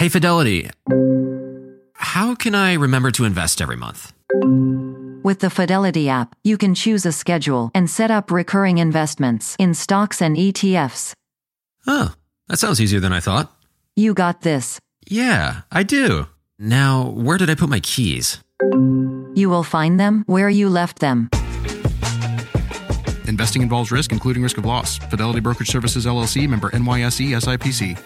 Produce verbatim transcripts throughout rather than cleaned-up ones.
Hey, Fidelity. How can I remember to invest every month? With the Fidelity app, you can choose a schedule and set up recurring investments in stocks and E T Fs. Oh, that sounds easier than I thought. You got this. Yeah, I do. Now, where did I put my keys? You will find them where you left them. Investing involves risk, including risk of loss. Fidelity Brokerage Services, L L C, member N Y S E S I P C.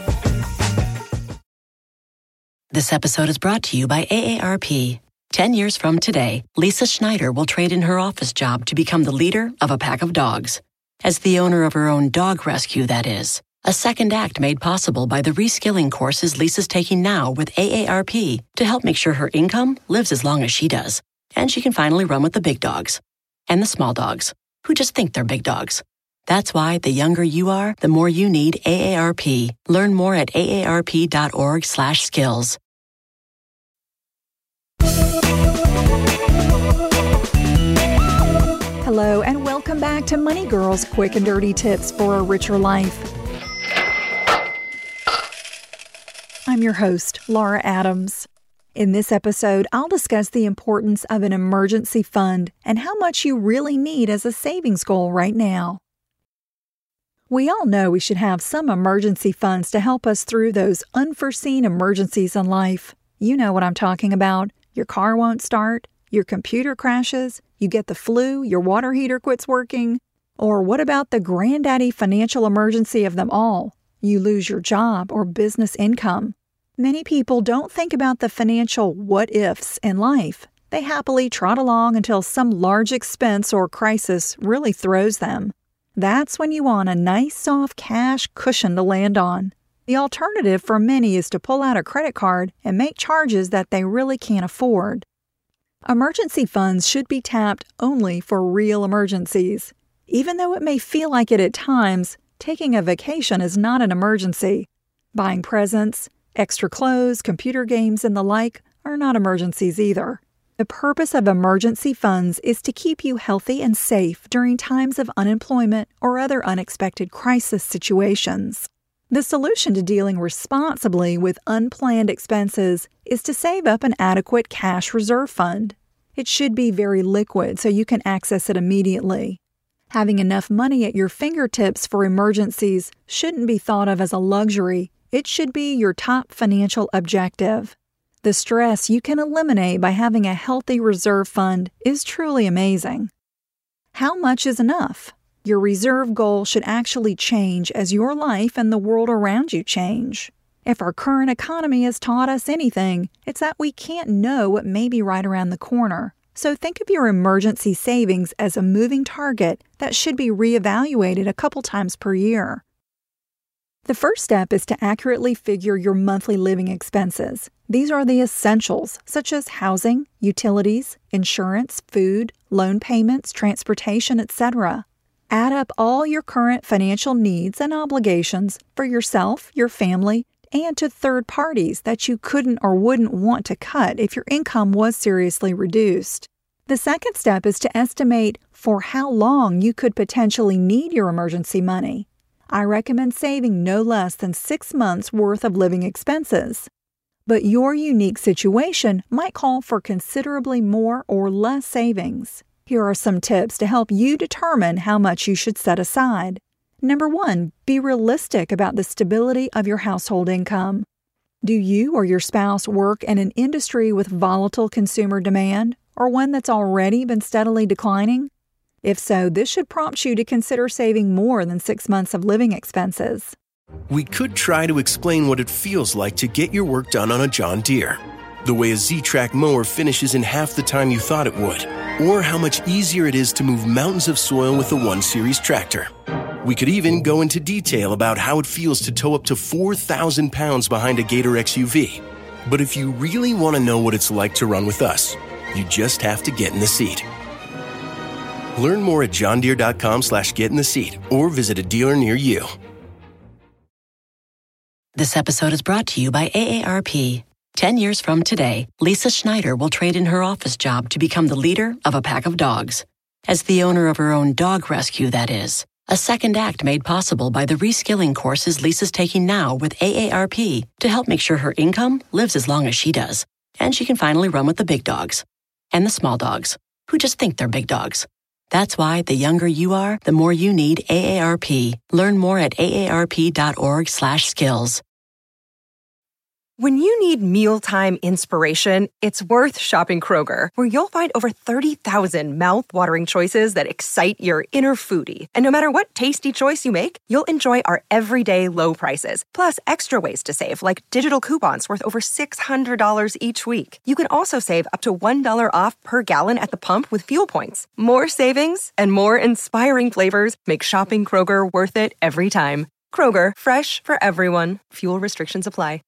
This episode is brought to you by A A R P. Ten years from today, Lisa Schneider will trade in her office job to become the leader of a pack of dogs. As the owner of her own dog rescue, that is. A second act made possible by the reskilling courses Lisa's taking now with A A R P to help make sure her income lives as long as she does. And she can finally run with the big dogs. And the small dogs, who just think they're big dogs. That's why the younger you are, the more you need A A R P. Learn more at aarp.org slash skills. Hello, and welcome back to Money Girls Quick and Dirty Tips for a Richer Life. I'm your host, Laura Adams. In this episode, I'll discuss the importance of an emergency fund and how much you really need as a savings goal right now. We all know we should have some emergency funds to help us through those unforeseen emergencies in life. You know what I'm talking about. Your car won't start, your computer crashes, you get the flu, your water heater quits working. Or what about the granddaddy financial emergency of them all? You lose your job or business income. Many people don't think about the financial what-ifs in life. They happily trot along until some large expense or crisis really throws them. That's when you want a nice, soft cash cushion to land on. The alternative for many is to pull out a credit card and make charges that they really can't afford. Emergency funds should be tapped only for real emergencies. Even though it may feel like it at times, taking a vacation is not an emergency. Buying presents, extra clothes, computer games, and the like are not emergencies either. The purpose of emergency funds is to keep you healthy and safe during times of unemployment or other unexpected crisis situations. The solution to dealing responsibly with unplanned expenses is to save up an adequate cash reserve fund. It should be very liquid so you can access it immediately. Having enough money at your fingertips for emergencies shouldn't be thought of as a luxury. It should be your top financial objective. The stress you can eliminate by having a healthy reserve fund is truly amazing. How much is enough? Your reserve goal should actually change as your life and the world around you change. If our current economy has taught us anything, it's that we can't know what may be right around the corner. So think of your emergency savings as a moving target that should be reevaluated a couple times per year. The first step is to accurately figure your monthly living expenses. These are the essentials, such as housing, utilities, insurance, food, loan payments, transportation, et cetera. Add up all your current financial needs and obligations for yourself, your family, and to third parties that you couldn't or wouldn't want to cut if your income was seriously reduced. The second step is to estimate for how long you could potentially need your emergency money. I recommend saving no less than six months' worth of living expenses. But your unique situation might call for considerably more or less savings. Here are some tips to help you determine how much you should set aside. Number one, be realistic about the stability of your household income. Do you or your spouse work in an industry with volatile consumer demand, or one that's already been steadily declining? If so, this should prompt you to consider saving more than six months of living expenses. We could try to explain what it feels like to get your work done on a John Deere. The way a Z-Track mower finishes in half the time you thought it would. Or how much easier it is to move mountains of soil with the one series tractor. We could even go into detail about how it feels to tow up to four thousand pounds behind a Gator X U V. But if you really want to know what it's like to run with us, you just have to get in the seat. Learn more at johndeere.com slash get in the seat or visit a dealer near you. This episode is brought to you by A A R P. Ten years from today, Lisa Schneider will trade in her office job to become the leader of a pack of dogs. As the owner of her own dog rescue, that is. A second act made possible by the reskilling courses Lisa's taking now with A A R P to help make sure her income lives as long as she does. And she can finally run with the big dogs. And the small dogs, who just think they're big dogs. That's why the younger you are, the more you need A A R P. Learn more at aarp.org slash skills. When you need mealtime inspiration, it's worth shopping Kroger, where you'll find over thirty thousand mouth-watering choices that excite your inner foodie. And no matter what tasty choice you make, you'll enjoy our everyday low prices, plus extra ways to save, like digital coupons worth over six hundred dollars each week. You can also save up to one dollar off per gallon at the pump with fuel points. More savings and more inspiring flavors make shopping Kroger worth it every time. Kroger, fresh for everyone. Fuel restrictions apply.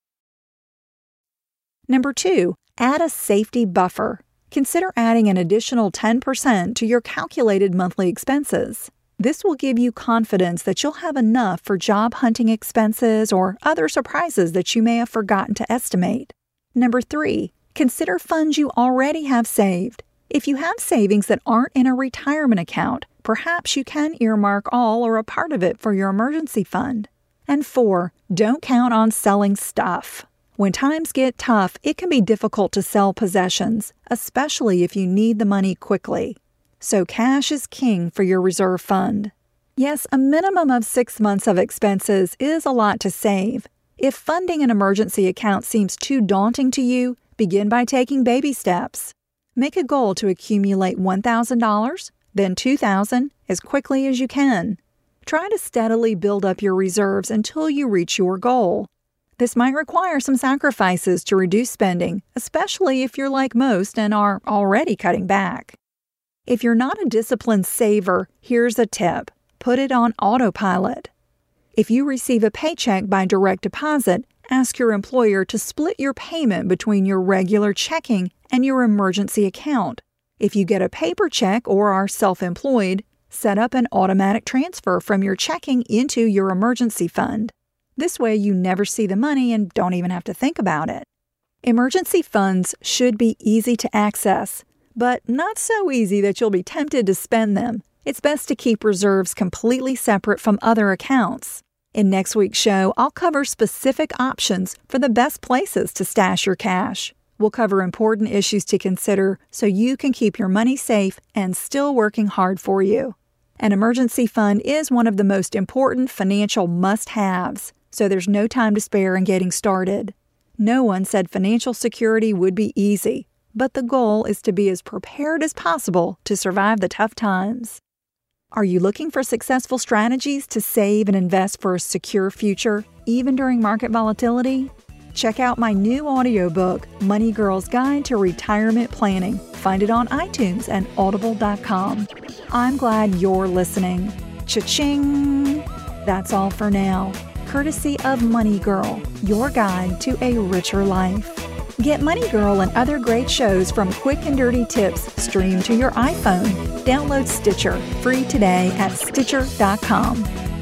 Number two, add a safety buffer. Consider adding an additional ten percent to your calculated monthly expenses. This will give you confidence that you'll have enough for job hunting expenses or other surprises that you may have forgotten to estimate. Number three, consider funds you already have saved. If you have savings that aren't in a retirement account, perhaps you can earmark all or a part of it for your emergency fund. And four, don't count on selling stuff. When times get tough, it can be difficult to sell possessions, especially if you need the money quickly. So cash is king for your reserve fund. Yes, a minimum of six months of expenses is a lot to save. If funding an emergency account seems too daunting to you, begin by taking baby steps. Make a goal to accumulate one thousand dollars, then two thousand dollars as quickly as you can. Try to steadily build up your reserves until you reach your goal. This might require some sacrifices to reduce spending, especially if you're like most and are already cutting back. If you're not a disciplined saver, here's a tip. Put it on autopilot. If you receive a paycheck by direct deposit, ask your employer to split your payment between your regular checking and your emergency account. If you get a paper check or are self-employed, set up an automatic transfer from your checking into your emergency fund. This way you never see the money and don't even have to think about it. Emergency funds should be easy to access, but not so easy that you'll be tempted to spend them. It's best to keep reserves completely separate from other accounts. In next week's show, I'll cover specific options for the best places to stash your cash. We'll cover important issues to consider so you can keep your money safe and still working hard for you. An emergency fund is one of the most important financial must-haves, so there's no time to spare in getting started. No one said financial security would be easy, but the goal is to be as prepared as possible to survive the tough times. Are you looking for successful strategies to save and invest for a secure future, even during market volatility? Check out my new audiobook, Money Girl's Guide to Retirement Planning. Find it on iTunes and audible dot com. I'm glad you're listening. Cha-ching! That's all for now. Courtesy of Money Girl, your guide to a richer life. Get Money Girl and other great shows from Quick and Dirty Tips streamed to your iPhone. Download Stitcher free today at Stitcher dot com.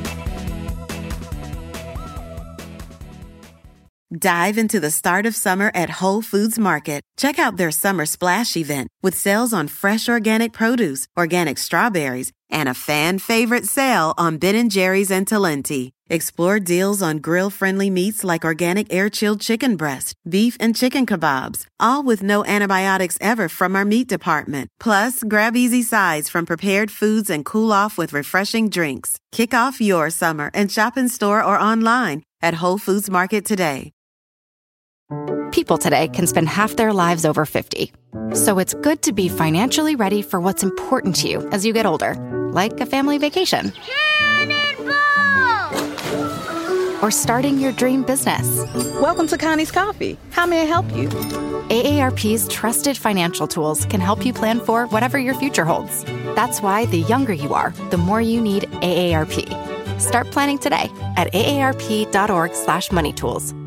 Dive into the start of summer at Whole Foods Market. Check out their Summer Splash event with sales on fresh organic produce, organic strawberries, and a fan-favorite sale on Ben and Jerry's and Talenti. Explore deals on grill-friendly meats like organic air-chilled chicken breast, beef, and chicken kebabs, all with no antibiotics ever from our meat department. Plus, grab easy sides from prepared foods and cool off with refreshing drinks. Kick off your summer and shop in store or online at Whole Foods Market today. People today can spend half their lives over fifty. So it's good to be financially ready for what's important to you as you get older, like a family vacation. Or starting your dream business. Welcome to Connie's Coffee. How may I help you? A A R P's trusted financial tools can help you plan for whatever your future holds. That's why the younger you are, the more you need A A R P. Start planning today at aarp.org slash money tools.